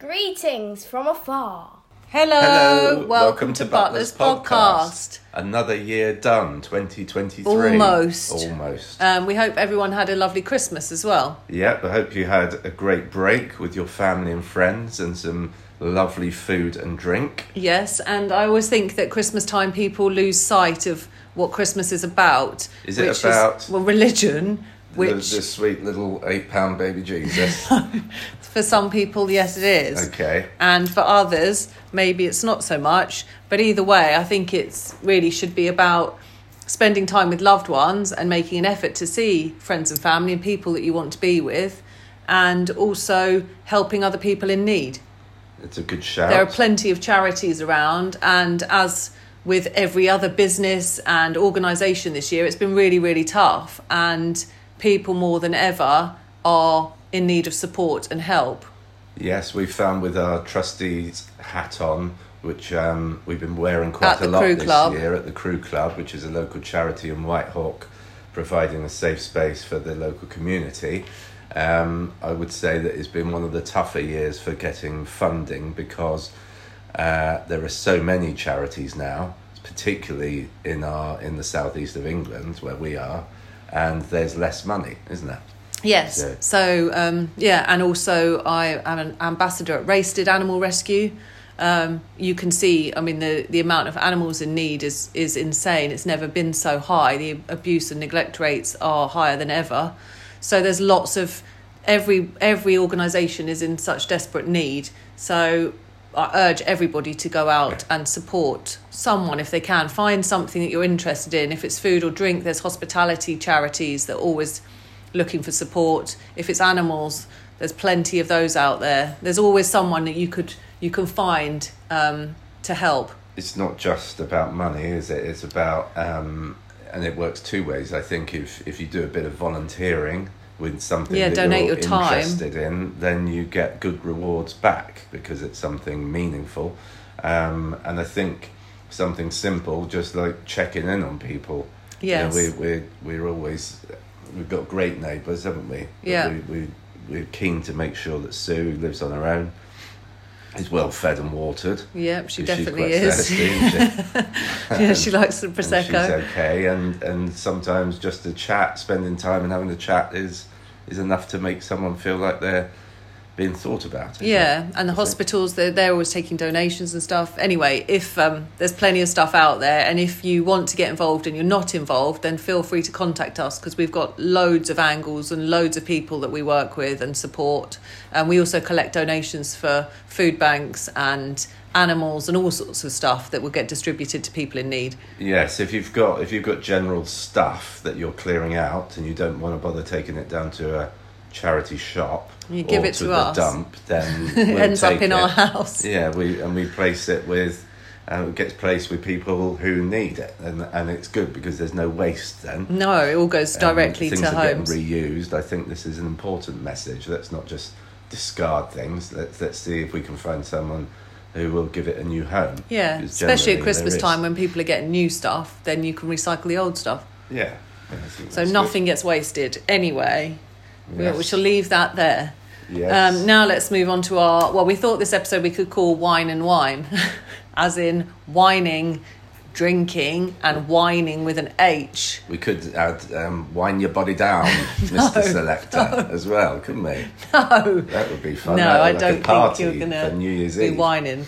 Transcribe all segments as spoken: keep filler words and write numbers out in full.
Greetings from afar. Hello, Hello. welcome, Welcome to, to Butler's, Butler's podcast. Podcast. Another year done, twenty twenty-three. Almost. Almost. Um, we hope everyone had a lovely Christmas as well. Yep, I hope you had a great break with your family and friends and some lovely food and drink. Yes, and I always think that Christmas time people lose sight of what Christmas is about. Is it which about Is, well, religion, The, which the sweet little eight pound baby Jesus. for some people, yes, it is. Okay. And for others, maybe it's not so much. But either way, I think it's really should be about spending time with loved ones and making an effort to see friends and family and people that you want to be with, and also helping other people in need. It's a good shout. There are plenty of charities around, and as with every other business and organisation this year, it's been really, really tough, and people more than ever are in need of support and help. Yes, we found with our trustees hat on, which um, we've been wearing quite At a the lot Crew this Club. year at the Crew Club, which is a local charity in Whitehawk, providing a safe space for the local community. Um, I would say that it's been one of the tougher years for getting funding because uh, there are so many charities now, particularly in our in the southeast of England where we are, and there's less money, isn't there? Yes. Yeah. So, um, yeah, and also I am an ambassador at Raisted Animal Rescue. Um, you can see, I mean, the, the amount of animals in need is, is insane. It's never been so high. The abuse and neglect rates are higher than ever. So there's lots of, every every organisation is in such desperate need. So I urge everybody to go out and support someone if they can. Find something that you're interested in. If it's food or drink, there's hospitality charities that are always looking for support. If it's animals, there's plenty of those out there. There's always someone that you could you can find um, to help. It's not just about money, is it? It's about, um, and it works two ways. I think if, if you do a bit of volunteering with something Yeah, that donate you're your time. interested in, then you get good rewards back because it's something meaningful. Um, and I think something simple, just like checking in on people. Yes. You know, we, we're, we're always, we've got great neighbours, haven't we? But Yeah. We, we, we're keen to make sure that Sue, who lives on her own, is well fed and watered. Yep, she 'Cause she's definitely quite is. thirsty, isn't she? Yeah, she likes the And Prosecco. she's okay, and, and sometimes just a chat, spending time and having a chat is is enough to make someone feel like they're being thought about. isn't Yeah, it? and the Is it? hospitals, they're, they're always taking donations and stuff. Anyway, if um, there's plenty of stuff out there, and if you want to get involved and you're not involved, then feel free to contact us, because we've got loads of angles and loads of people that we work with and support. And we also collect donations for food banks and animals and all sorts of stuff that will get distributed to people in need. Yes, if you've got if you've got general stuff that you're clearing out and you don't want to bother taking it down to a charity shop, You give or it to the us. dump, then It we'll ends up take in it. our house. Yeah, we and we place it with, uh, it gets placed with people who need it, and and it's good because there's no waste then. No, it all goes directly um, to things are homes. getting reused. I think this is an important message. Let's not just discard things. Let's let's see if we can find someone who will give it a new home. Yeah, Because especially at generally Christmas there is. time when people are getting new stuff, then you can recycle the old stuff. Yeah. Yeah, I think So that's nothing gets wasted anyway. good. We- Yes. We shall leave that there. Yes. Um, now let's move on to our... Well, we thought this episode we could call Wine and Wine. As in whining, drinking, and whining with an H. We could add um, "Wine Your Body Down," Mister Selector, as well, couldn't we? No. That would be fun. No, That would I like don't a think party you're going for to New Year's be Eve. whining.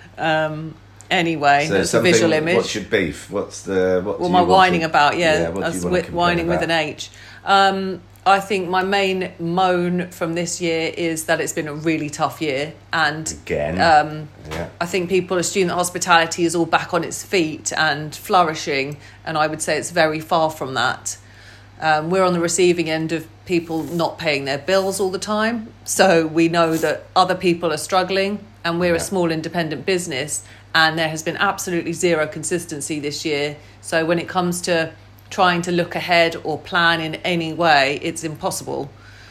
Um, anyway, So that's a something- visual image. What's your beef? What's the what? What do am I you want whining to- about? Yeah, what do I you was wanna wi- complain whining with about? an H. Um, I think my main moan from this year is that it's been a really tough year, and Again. um, yeah. I think people assume that hospitality is all back on its feet and flourishing, and I would say it's very far from that. Um, we're on the receiving end of people not paying their bills all the time, so we know that other people are struggling, and we're a Yeah. small independent business, and there has been absolutely zero consistency this year. So when it comes to trying to look ahead or plan in any way, it's impossible.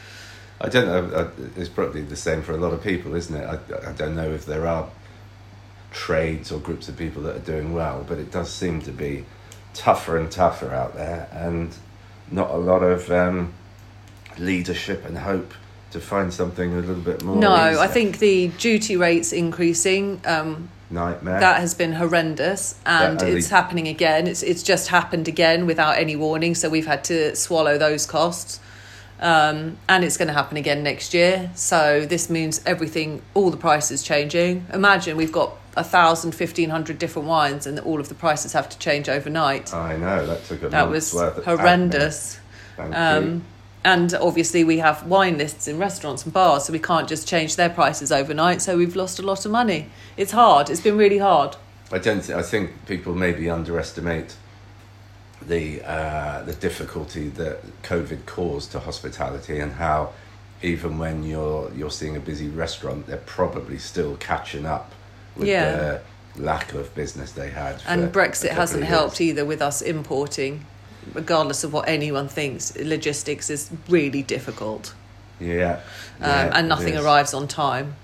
I don't know. uh, It's probably the same for a lot of people, isn't it? I, I don't know if there are trades or groups of people that are doing well, but it does seem to be tougher and tougher out there, and not a lot of um, leadership and hope to find something a little bit more No, easier? I think the duty rates increasing. Um, Nightmare. That has been horrendous, and That- it's happening again. It's it's just happened again without any warning, so we've had to swallow those costs. Um, and it's going to happen again next year. So this means everything, all the prices changing. Imagine we've got a thousand, fifteen hundred different wines, and all of the prices have to change overnight. I know, that took a That month's was worth of horrendous. admin. Thank you. Um, and obviously we have wine lists in restaurants and bars, so we can't just change their prices overnight. So we've lost a lot of money. It's hard. It's been really hard. I don't. Th- I think people maybe underestimate the uh, the difficulty that COVID caused to hospitality, and how even when you're you're seeing a busy restaurant, they're probably still catching up with Yeah. the lack of business they had. For And a Brexit couple hasn't of helped years. either with us importing. Regardless of what anyone thinks, logistics is really difficult. Yeah, Um, yeah, and it nothing is. arrives on time.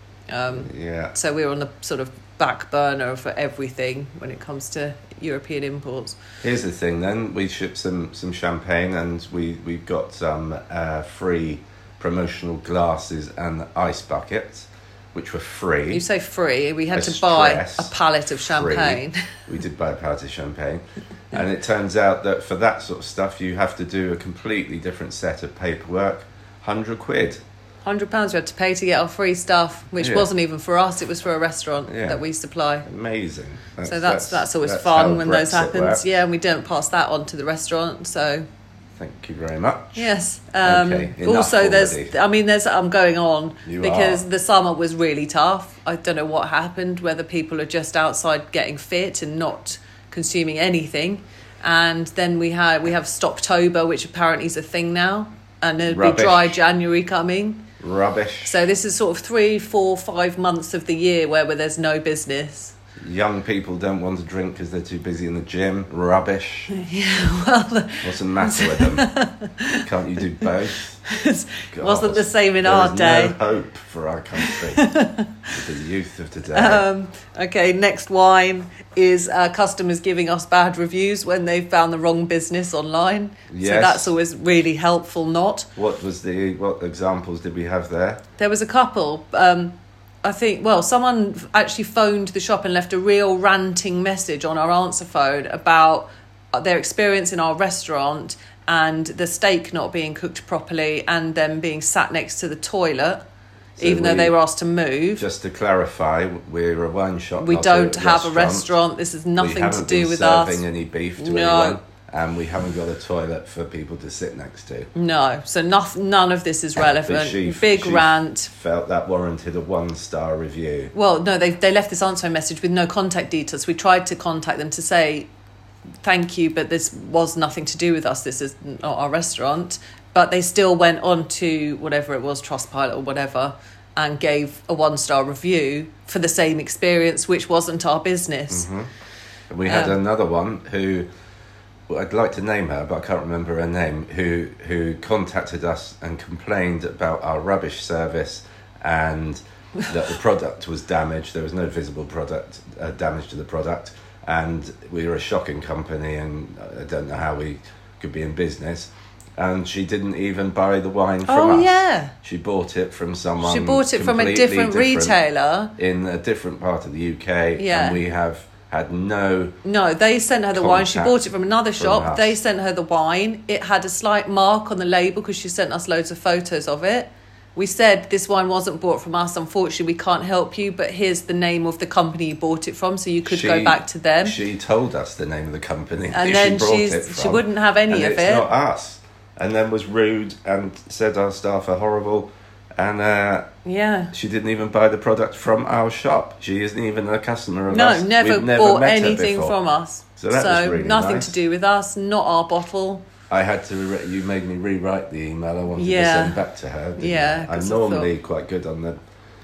Um, Yeah, so we're on the sort of back burner for everything when it comes to European imports. here's the thing. Then we shipped some some champagne, and we we've got some uh, free promotional glasses and ice buckets, which were free. You say free, we had I to buy stress a pallet of free. champagne. We did buy a pallet of champagne, and it turns out that for that sort of stuff, you have to do a completely different set of paperwork. Hundred quid. one hundred pounds we had to pay to get our free stuff, which Yeah. wasn't even for us, it was for a restaurant Yeah. that we supply. Amazing. So that's that's always that's fun how when those Brexit happens. works. Yeah, and we don't pass that on to the restaurant, so Thank you very much. yes. Um, Okay, enough also, there's. already. I mean, there's. I'm going on You because are. the summer was really tough. I don't know what happened. Whether people are just outside getting fit and not consuming anything, and then we had we have Stoptober, which apparently is a thing now, and there'll Rubbish. be dry January coming. Rubbish. So this is sort of three, four, five months of the year where, where there's no business. Young people don't want to drink because they're too busy in the gym. Rubbish. Yeah, well, What's the matter with them? Can't you do both? it God, wasn't the same in there our is day. No hope for our country. With the youth of today. Um, okay, next wine is uh, customers giving us bad reviews when they've found the wrong business online. So Yes. that's always really helpful. Not What was the what examples did we have there? there was a couple. Um, I think well, someone actually phoned the shop and left a real ranting message on our answer phone about their experience in our restaurant and the steak not being cooked properly and them being sat next to the toilet, So even though we- they were asked to move. Just to clarify, we're a wine shop. We not don't a have a restaurant. restaurant. This has We nothing to haven't do been with serving us. any beef to No. anyone, and we haven't got a toilet for people to sit next to. No, so noth- none of this is But relevant. she- Big she rant. Felt that warranted a one-star review. Well, no, they they left this answer message with no contact details. We tried to contact them to say thank you, but this was nothing to do with us. This is not our restaurant. But they still went on to whatever it was, Trustpilot or whatever, and gave a one-star review for the same experience, which wasn't our business. Mm-hmm. And we had Um, another one who, well, I'd like to name her, but I can't remember her name, who who contacted us and complained about our rubbish service and that the product was damaged. There was no visible product uh, damage to the product, and we were a shocking company, and I don't know how we could be in business. And she didn't even buy the wine from Oh, us. yeah. She bought it from someone. She bought it from a completely different retailer. in a different part of the U K. Yeah. And we have had no. No, they sent her the wine. She Contact bought it from another from shop. us. They sent her the wine. It had a slight mark on the label because she sent us loads of photos of it. We said this wine wasn't bought from us. Unfortunately, we can't help you, but here's the name of the company you bought it from, so you could She- go back to them. She told us the name of the company And who then she brought she's- it she from, wouldn't have any and of it's it. not us. And then was rude and said our staff are horrible. And uh, Yeah. she didn't even buy the product from our shop. She isn't even a customer of No, us. never, We've never bought met her anything before. from us. So that was really nothing nice. to do with us, not our bottle. I had to. Re- you made me rewrite the email I wanted Yeah. to send back to her. didn't Yeah, you? I'm 'cause I normally quite good on the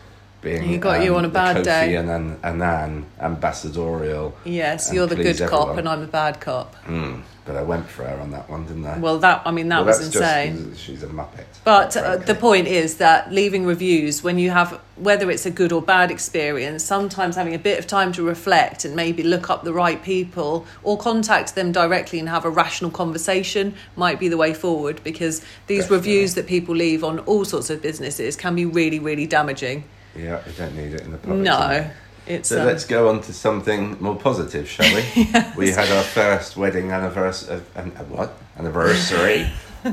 being He got you on a the bad Kofi day. Annan, Annan ambassadorial. Yes, and you're the please good cop everyone. and I'm the bad cop. Mm, but I went for her on that one, didn't I? Well, that I mean that Well, was that's insane. Just, she's a muppet. But uh, frankly. the point is that leaving reviews, when you have, whether it's a good or bad experience, sometimes having a bit of time to reflect and maybe look up the right people or contact them directly and have a rational conversation might be the way forward, because these Definitely. reviews that people leave on all sorts of businesses can be really, really damaging. Yeah, we don't need it in the public. No, it's... So um, let's go on to something more positive, shall we? Yes. We had our first wedding anniversary. Uh, an, uh, what? Anniversary.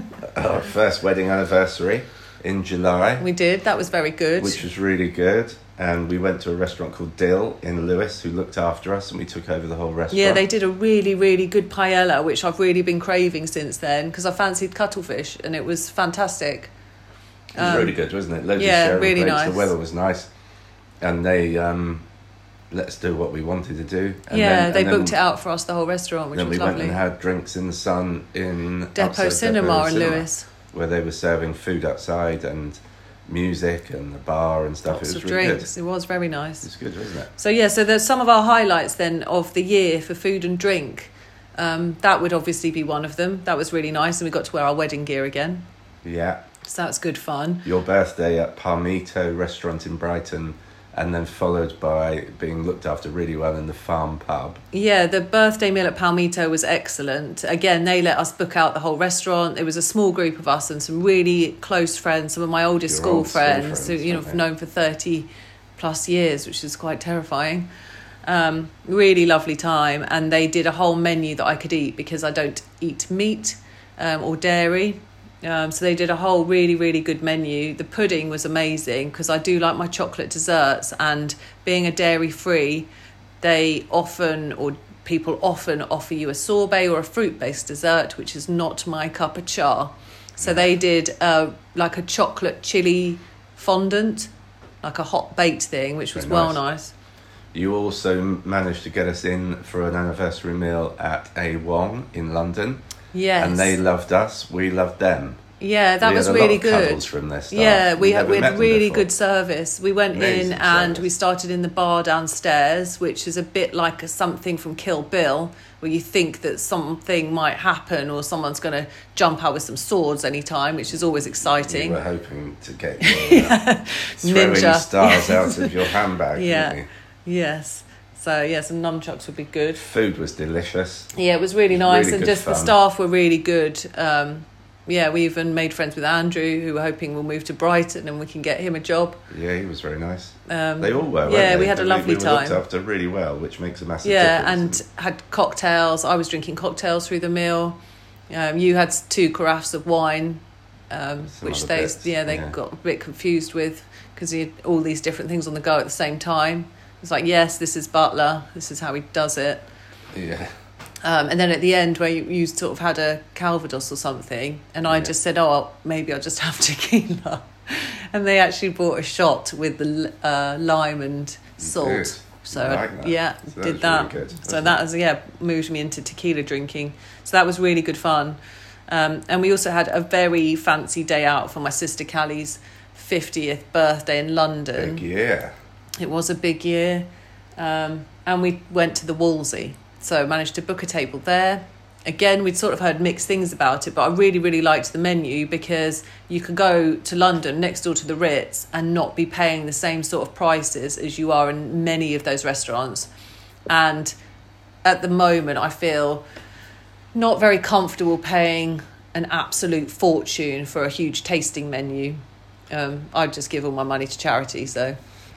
Our first wedding anniversary in July, We did, that was very good. which was really good. And we went to a restaurant called Dill in Lewis, who looked after us, and we took over the whole restaurant. Yeah, they did a really, really good paella, which I've really been craving since then, because I fancied cuttlefish and it was fantastic. It was Um, really good, wasn't it? Loads yeah, of sharing really plates. nice. The weather was nice, and they um, let us do what we wanted to do. And yeah, then, they and then, booked it out for us, the whole restaurant, which Then was we lovely. went and had drinks in the sun in Depot outside Cinema Depot in Cinema, Lewis. where they were serving food outside and music and the bar and stuff. Lots it was of really drinks. good. It was very It nice. was good, wasn't it? So yeah, so there's some of our highlights then of the year for food and drink. Um, that would obviously be one of them. That was really nice, and we got to wear our wedding gear again. Yeah. So that's good fun. Your birthday at Palmito restaurant in Brighton, and then followed by being looked after really well in the Farm Pub. Yeah, the birthday meal at Palmito was excellent. Again, they let us book out the whole restaurant. It was a small group of us and some really close friends, some of my oldest Your school old school friends, friends, who you know weren't I've they? known for thirty plus years, which is quite terrifying. Um, really lovely time, and they did a whole menu that I could eat because I don't eat meat um, or dairy. Um, so they did a whole really, really good menu. The pudding was amazing because I do like my chocolate desserts, and being a dairy free, they often or people often offer you a sorbet or a fruit based dessert, which is not my cup of char. So they did uh, like a chocolate chili fondant, like a hot baked thing, which was Very well nice. nice. You also managed to get us in for an anniversary meal at A Wong in London. Yes. And they loved us, we loved them. Yeah, that we was had a really lot of good. cuddles from their staff. Yeah, we We'd had never we met had them really before. good service. We went Amazing in and service. we started in the bar downstairs, which is a bit like a, something from Kill Bill, where you think that something might happen or someone's going to jump out with some swords anytime, which is always We exciting. were hoping to get your uh, throwing Ninja. stars out of your handbag, Yeah. didn't Yes. So yeah, some nunchucks would be good. we? Food was delicious. Yeah, it was really It was nice, really and good just the fun. staff were really good. Um, yeah, we even made friends with Andrew, who we're hoping will move to Brighton and we can get him a job. Yeah, he was very nice. Um, They all were, weren't yeah, they? we had a We- lovely we were looked time. after really well, which makes a massive Yeah, difference. and had cocktails. I was drinking cocktails through the meal. Um, you had two carafes of wine, um, Some which other they bits, yeah they yeah. got a bit confused with because he had all these different things on the go at the same time. It's like, yes, this is Butler. This is how he does it. Yeah. Um, and then at the end, where you, you sort of had a Calvados or something, and I Yeah. just said, "Oh, maybe I'll just have tequila," and they actually brought a shot with the uh, lime and salt. Good. So I like that. yeah, So that did was that. really good, so wasn't that it? has yeah moved me into tequila drinking. So that was really good fun. Um, and we also had a very fancy day out for my sister Callie's fiftieth birthday in London. Big yeah. It was a big year. Um, and we went to the Wolsey. So managed to book a table there. Again, we'd sort of heard mixed things about it, but I really, really liked the menu because you could go to London next door to the Ritz and not be paying the same sort of prices as you are in many of those restaurants. And at the moment, I feel not very comfortable paying an absolute fortune for a huge tasting menu. Um, I'd just give all my money to charity, so...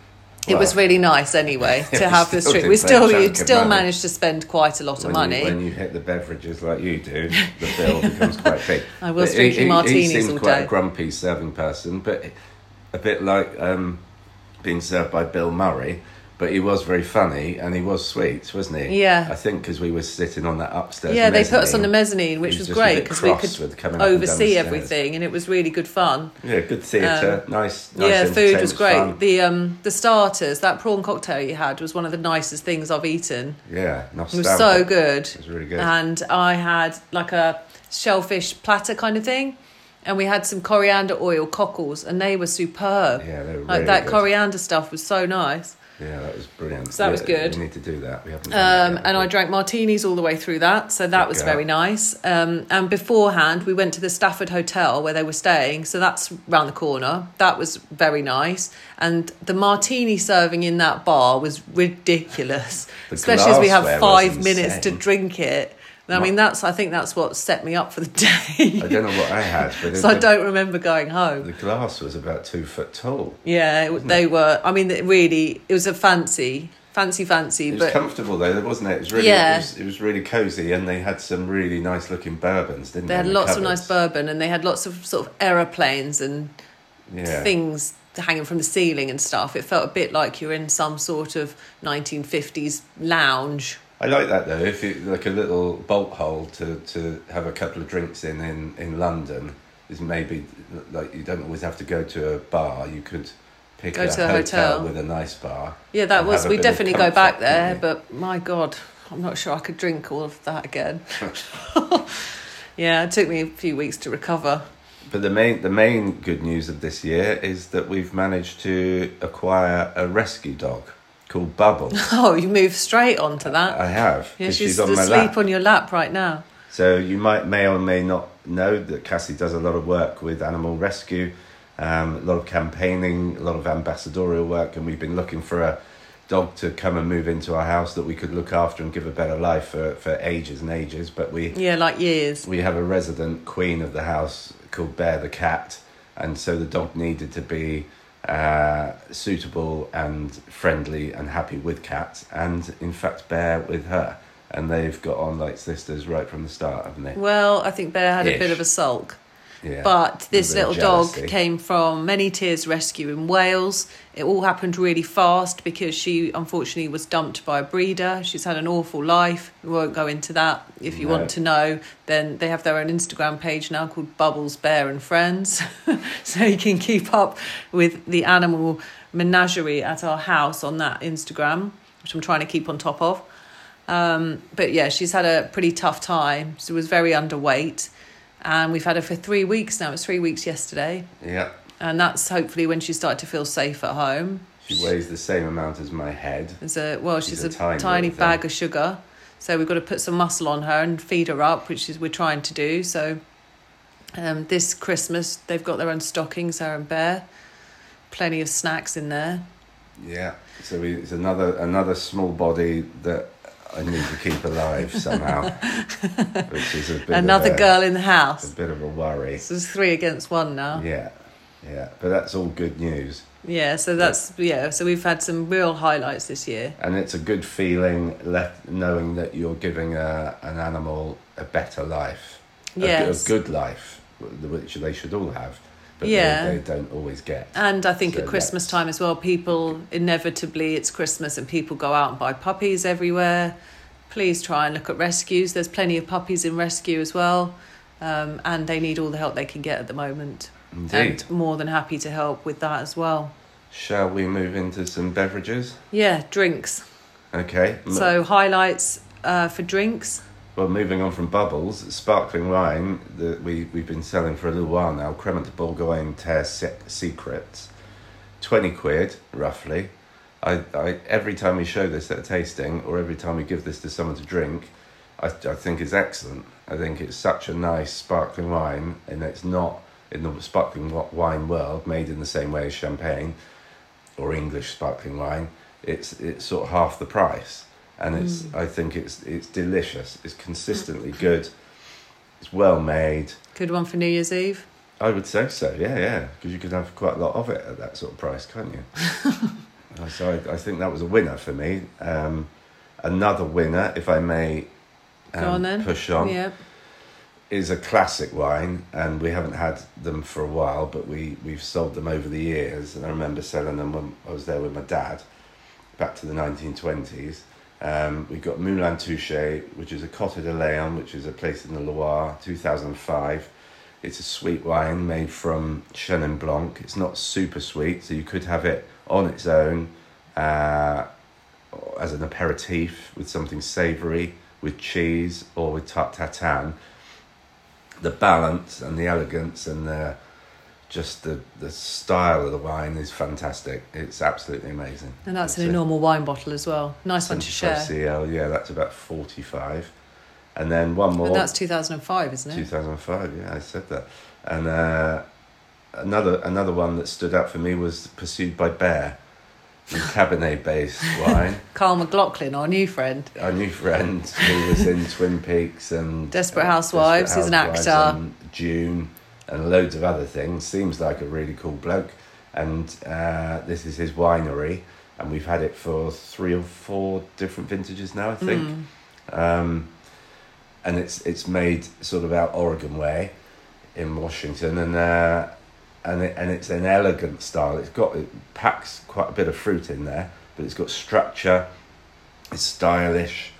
It Well, was really nice anyway to you have this still trip. did We pay a still chunk you'd of still money. managed to spend quite a lot of When money. You, when you hit the beverages like you do, the bill becomes quite big. I was But drinking he, he, martinis He seemed all quite day. a grumpy serving person, but a bit like um, being served by Bill Murray. But he was very funny and he was sweet, wasn't he? Yeah. I think because we were sitting on that upstairs. Yeah, they put us on the mezzanine. mezzanine, which He was was just a great bit because we cross with could coming up and down the oversee stairs. everything, and it was really good fun. Yeah, good theatre, nice, nice. yeah, food was entertainment, great. fun. The um the starters, that prawn cocktail you had was one of the nicest things I've eaten. Yeah, It was nostalgic. so good. It was really good. And I had like a shellfish platter kind of thing. And we had some coriander oil cockles, and they were superb. Yeah, they were like really that good. coriander stuff was so nice. Yeah, that was brilliant. So that was Yeah, good. We need to do that. We haven't. Done Um, that yet, and I but- drank martinis all the way through that, so that Good was girl. very nice. Um, and beforehand, we went to the Stafford Hotel where they were staying, so that's round the corner. That was very nice. And the martini serving in that bar was ridiculous, The especially as we have glassware five was minutes to insane. drink it. And I mean, that's I think that's what set me up for the day. I don't know what I had, but so the, I don't remember going home. the glass was about two foot tall. Yeah, it, they were. I mean, it really, it was a fancy, fancy, fancy. It was but comfortable though, wasn't it? It was really, Yeah. it, was, it was really cosy, and they had some really nice looking bourbons, didn't they? they had in the lots of nice cupboards? bourbon, and they had lots of sort of aeroplanes and Yeah. things hanging from the ceiling and stuff. It felt a bit like you're in some sort of nineteen fifties lounge. I like that though. If you like a little bolt hole to, to have a couple of drinks in, in in London is maybe like you don't always have to go to a bar. You could pick Go a, to a hotel, hotel. with a nice bar. Yeah, that and was. have a We bit of definitely go comfort, back there, couldn't you? but my God, I'm not sure I could drink all of that again. Yeah, it took me a few weeks to recover. But the main the main good news of this year is that we've managed to acquire a rescue dog called Bubble. Oh, you moved straight onto that. I have, Yeah, because she's she's on my asleep lap. on your lap right now. So you might may or may not know that Cassie does a lot of work with animal rescue, um, a lot of campaigning, a lot of ambassadorial work, and we've been looking for a dog to come and move into our house that we could look after and give a better life for, for ages and ages. But we Yeah, like years. we have a resident queen of the house called Bear the cat, and so the dog needed to be uh, suitable and friendly and happy with cats, and in fact Bear with her. And they've got on like sisters right from the start, haven't they? Well, I think Bear had a bit Ish. of a sulk. Yeah. But this A bit of little dog jealousy. came from Many Tears Rescue in Wales. It all happened really fast because she unfortunately was dumped by a breeder. She's had an awful life. We won't go into that. If you No. want to know, then they have their own Instagram page now called Bubbles Bear and Friends. So you can keep up with the animal menagerie at our house on that Instagram, which I'm trying to keep on top of. Um, but yeah, she's had a pretty tough time. She was very underweight. And we've had her for three weeks now. It was three weeks yesterday. Yeah. And that's hopefully when she started to feel safe at home. She weighs the same amount as my head. There's a, well, she's, She's a, a tiny tiny, little bag thing. of sugar. So we've got to put some muscle on her and feed her up, which is we're trying to do. So um, this Christmas, they've got their own stockings, her and Bear. Plenty of snacks in there. Yeah. So we, it's another another small body that I need to keep alive somehow, which is a bit Another of a, girl in the a house. bit of a worry. So there's three against one now. Yeah. Yeah. But that's all good news. Yeah, so that's, yeah, so we've had some real highlights this year. And it's a good feeling left knowing that you're giving a, an animal a better life. A, Yes. a good life, which they should all have. But Yeah. they, they don't always get. And I think So at Christmas that's- time as well, people, inevitably, it's Christmas and people go out and buy puppies everywhere. Please try and look at rescues. There's plenty of puppies in rescue as well. Um, and they need all the help they can get at the moment. Indeed. And more than happy to help with that as well. Shall we move into some beverages? Yeah, drinks. Okay. M- So highlights uh, for drinks. Well, moving on from bubbles, sparkling wine that we, we've been selling for a little while now, Cremant de Bourgogne Terre Sec- Secrets, twenty quid, roughly. I, I Every time we show this at a tasting, or every time we give this to someone to drink, I, I think it's excellent. I think it's such a nice sparkling wine, and it's not, in the sparkling wa- wine world, made in the same way as champagne, or English sparkling wine. It's it's sort of half the price. And it's, I think it's it's delicious. It's consistently good. It's well made. Good one for New Year's Eve. I would say so. Yeah, yeah. Because you could have quite a lot of it at that sort of price, can't you? Uh, so I, I think that was a winner for me. Um, another winner, if I may um, Go on then. push on, Yeah. is a classic wine, and we haven't had them for a while, but we we've sold them over the years. And I remember selling them when I was there with my dad, back to the nineteen twenties. Um, we've got Moulin Touché, which is a Côte de Léon, which is a place in the Loire, two thousand five. It's a sweet wine made from Chenin Blanc. It's not super sweet, so you could have it on its own uh, as an aperitif with something savoury, with cheese or with tarte tatin. the balance and the elegance and the just the the style of the wine is fantastic. It's absolutely amazing. And that's it's in a normal wine bottle as well. Nice one to share. C L, yeah, that's about forty-five. And then one more. And that's two thousand five, isn't it? two thousand five, yeah, I said that. And uh, another another one that stood out for me was Pursued by Bear, the Cabernet-based wine. Carl McLaughlin, our new friend. Our new friend, who was in Twin Peaks and Desperate Housewives. Desperate He's an Housewives actor. and June and loads of other things. Seems like a really cool bloke. And uh, this is his winery, and we've had it for three or four different vintages now, I think. Mm. Um, and it's it's made sort of out Oregon way in Washington, and uh, and it, and it's an elegant style. It's got it packs quite a bit of fruit in there, but it's got structure. It's stylish.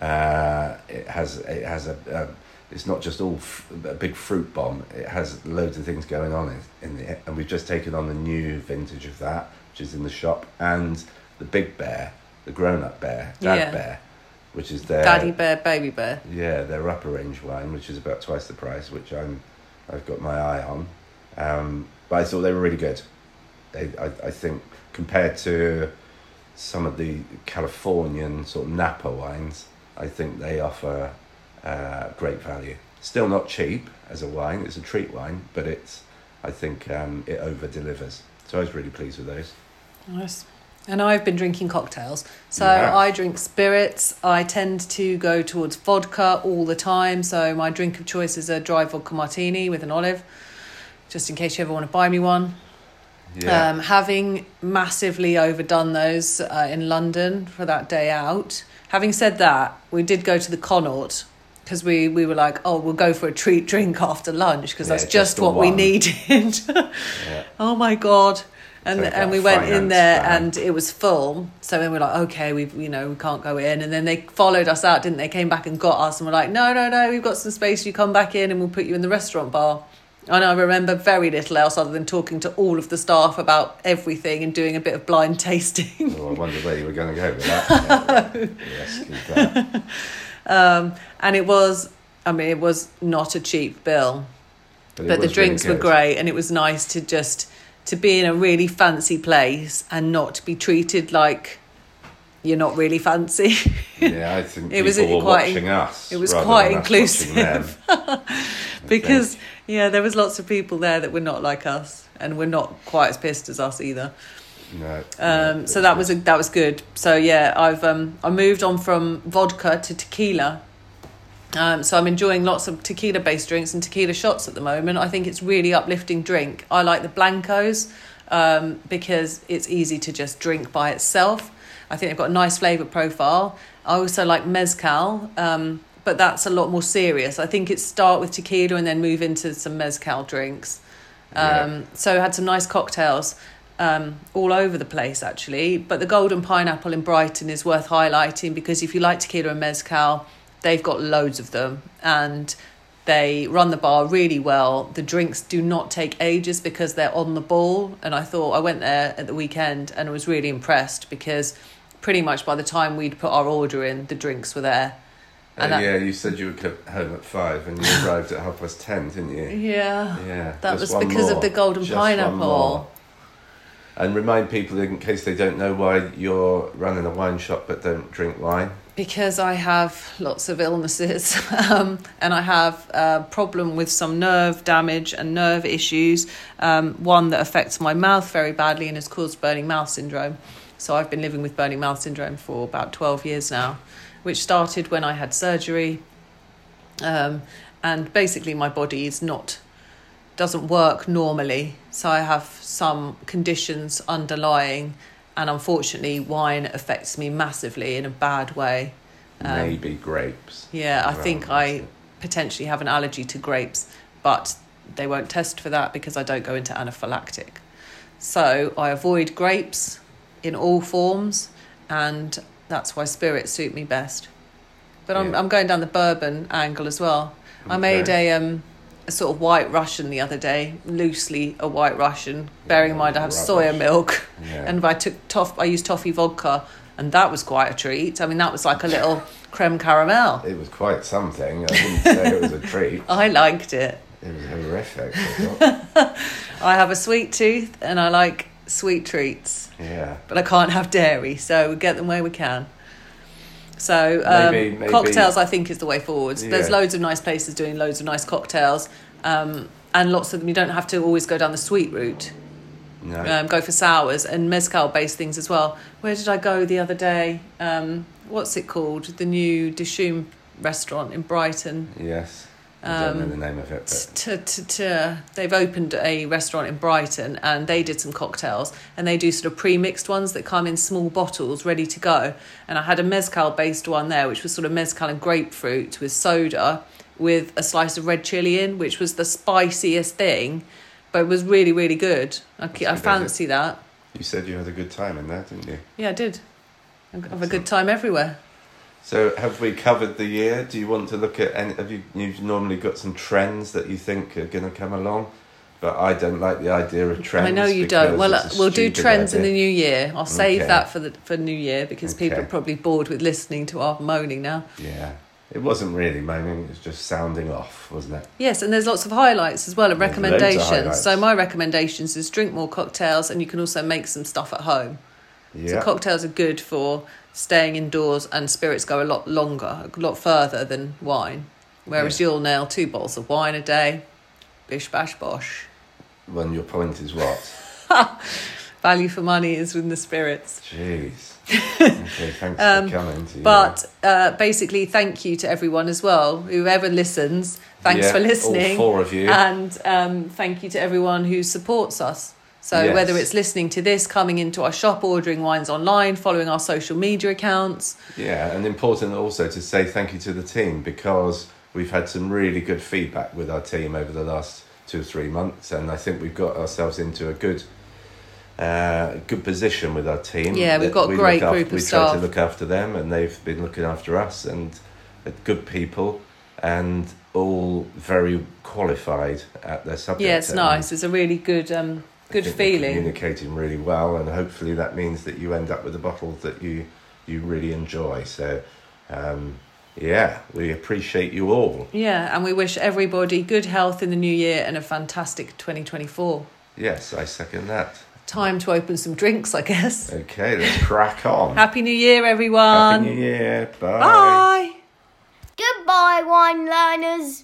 Uh, it has it has a. a It's not just all f- a big fruit bomb. It has loads of things going on in, in it. And we've just taken on the new vintage of that, which is in the shop. And the Big Bear, the grown-up bear, Dad yeah. Bear, which is their... Daddy Bear, Baby Bear. Yeah, their upper range wine, which is about twice the price, which I'm, I've got my eye on. Um, but I thought they were really good. They, I, I think, compared to some of the Californian sort of Napa wines, I think they offer... Uh, great value. Still not cheap as a wine. It's a treat wine, but it's. I think um, it over delivers. So I was really pleased with those. Nice. And I've been drinking cocktails. So Yeah. I drink spirits. I tend to go towards vodka all the time. So my drink of choice is a dry vodka martini with an olive, just in case you ever want to buy me one. Yeah. Um, having massively overdone those uh, in London for that day out. Having said that, we did go to the Connaught. Because we, we were like, oh, we'll go for a treat drink after lunch because Yeah, that's just just the what we one. needed. Yeah. Oh my God. And Take and that we went in finance there van. and it was full. So then we're like, okay, we you know, we can't go in. And then they followed us out, didn't they? Came back and got us and we're like, no, no, no, we've got some space. You come back in and we'll put you in the restaurant bar. And I remember very little else other than talking to all of the staff about everything and doing a bit of blind tasting. Oh, I wondered where you were going to go with that. Yeah, yes, keep that. um, and it was... I mean, it was not a cheap bill, But, it but the was really drinks were good. great, and it was nice to just to be in a really fancy place and not be treated like you're not really fancy. Yeah, I think It people was were quite- watching us. it was rather quite than us watching inclusive. them. Because yeah, there was lots of people there that were not like us, and were not quite as pissed as us either. No, Um, no, so that was a, that was good. So yeah, I've um, I moved on from vodka to tequila. Um, so I'm enjoying lots of tequila-based drinks and tequila shots at the moment. I think it's really uplifting drink. I like the Blancos um, because it's easy to just drink by itself. I think they've got a nice flavour profile. I also like Mezcal, um, but that's a lot more serious. I think it's start with tequila and then move into some Mezcal drinks. Um, Yeah. So I had some nice cocktails um, all over the place, actually. But the Golden Pineapple in Brighton is worth highlighting because if you like tequila and Mezcal... They've got loads of them and they run the bar really well. The drinks do not take ages because they're on the ball. And I thought I went there at the weekend and I was really impressed because pretty much by the time we'd put our order in, the drinks were there. Uh, And that- yeah, you said you would come home at five and you arrived at half past ten, didn't you? Yeah. Yeah. That just was one because of more. the Golden Just one Pineapple. more. And remind people, in case they don't know, why you're running a wine shop but don't drink wine. Because I have lots of illnesses um, and I have a problem with some nerve damage and nerve issues. Um, one that affects my mouth very badly and has caused burning mouth syndrome. So I've been living with burning mouth syndrome for about twelve years now, which started when I had surgery. Um, and basically my body is not, doesn't work normally. So I have some conditions underlying. And unfortunately, wine affects me massively in a bad way. Um, Maybe grapes. Yeah, I Well, think that's I it. potentially have an allergy to grapes, but they won't test for that because I don't go into anaphylactic. So I avoid grapes in all forms, and that's why spirits suit me best. But I'm Yeah. I'm going down the bourbon angle as well. I made Okay. a um a sort of white Russian the other day, loosely a white Russian, bearing in mind I have Rubbish. soya milk, Yeah. and I took toff I used toffee vodka and that was quite a treat. I mean, that was like a little creme caramel. It was quite something. I wouldn't say it was a treat. I liked it. It was horrific. I thought. I have a sweet tooth and I like sweet treats. Yeah. But I can't have dairy, so we get them where we can. So um, Maybe- maybe- cocktails, I think, is the way forward. There's Yeah. loads of nice places doing loads of nice cocktails, um, and lots of them. You don't have to always go down the sweet route. No. Um, go for sours and mezcal-based things as well. Where did I go the other day? Um, what's it called? The new Dishoom restaurant in Brighton. Yes. I don't know Um, the name of it, but T- t- t- They've opened a restaurant in Brighton and they did some cocktails and they do sort of pre-mixed ones that come in small bottles ready to go. And I had a mezcal based one there, which was sort of mezcal and grapefruit with soda with a slice of red chili in, which was the spiciest thing, but it was really, really good. I, I good, fancy that. you said you had a good time in there, didn't you? Yeah, I did. I have a good time everywhere. So have we covered the year? Do you want to look at any, have you, you've normally got some trends that you think are going to come along? But I don't like the idea of trends. I know you because don't. Well, it's a uh, we'll do stupid trends in idea. the new year. I'll save Okay. that for the for New Year because people Okay. are probably bored with listening to our moaning now. Yeah. It wasn't really moaning, it was just sounding off, wasn't it? Yes, and there's lots of highlights as well and There's loads of recommendations. highlights. So my recommendations is drink more cocktails and you can also make some stuff at home. Yeah. So cocktails are good for staying indoors and spirits go a lot longer, a lot further than wine. Whereas Yeah. you'll nail two bottles of wine a day, bish bash bosh. When your point is what? Value for money is in the spirits. Jeez. Okay, thanks Um, for coming to you. But uh, basically, thank you to everyone as well. Whoever listens, thanks Yeah, for listening. all four of you. And um, thank you to everyone who supports us. So Yes. whether it's listening to this, coming into our shop, ordering wines online, following our social media accounts. Yeah, and important also to say thank you to the team because we've had some really good feedback with our team over the last two or three months, and I think we've got ourselves into a good, uh, good position with our team. Yeah, we've That got a we great look af- group of we staff. try to look after them, and they've been looking after us, and uh, good people, and all very qualified at their subject. Yeah, it's and nice. It's a really good, um, I good think they're feeling. communicating really well, and hopefully that means that you end up with a bottle that you you really enjoy. So, um, yeah, we appreciate you all. Yeah, and we wish everybody good health in the new year and a fantastic twenty twenty-four. Yes, I second that. Time to open some drinks, I guess. Okay, let's crack on. Happy New Year, everyone. Happy New Year. Bye. Bye. Goodbye, wine learners.